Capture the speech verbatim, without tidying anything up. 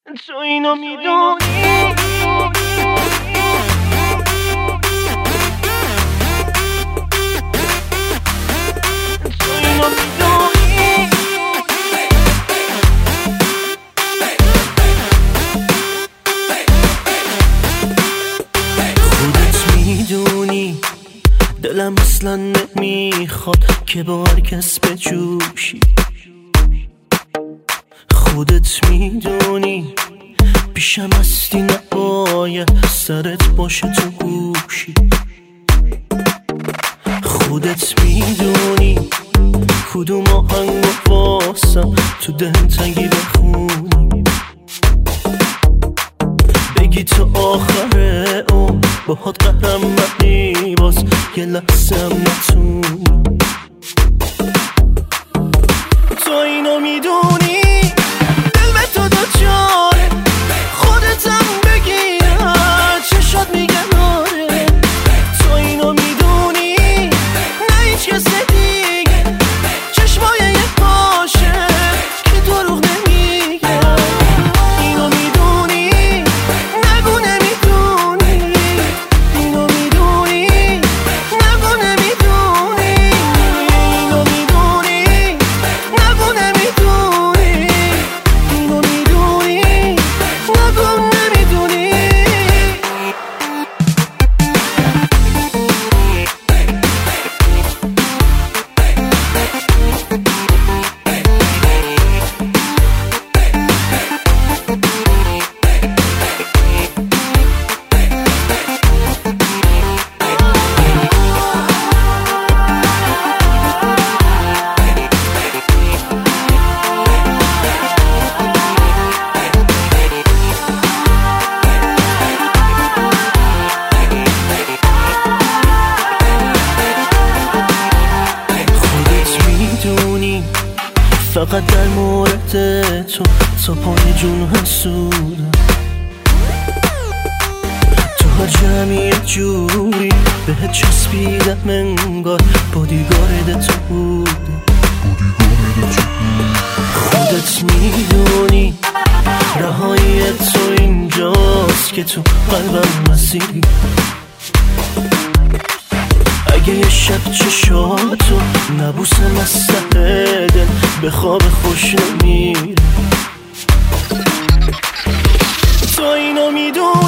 تو اینو میدونی. تو اینو میدونی. خودت میدونی دلم اصلا نمیخواد که با هر کس بجوشی. خودت میدونی پیشم هستی نباید سرت باشه تو گوشی. خودت میدونی کدوم آهنگ واسم تو دلتنگی بخونی. بگی تو آخره اون باهات قهرم منی باز یه لحظه هم نتونی. تو اینو میدونی دل به تو دوچاره خودتم بگیرم چشات میگن آره. تو اینو میدونی نه هیچ کس دیگه چشمای یه باشه که دروغ نمیگه. اینو میدونی نگو نمیدونی. اینو میدونی نگو نمیدونی. اینو میدونی نگو نمیدونی. اینو میدونی نگو نمیدونی. فقط در مورد تو تا پای جون حسودم. تو هر جمعی جوری بهت چسبیدم انگار بادیگارد تو بودم. خودت میدونی رهایی تو اینجاست که تو قلبم مسیری. اگه یه شب چشاتو نبوسم از سر دل به خواب خوش نمیره. تو اینو میدونی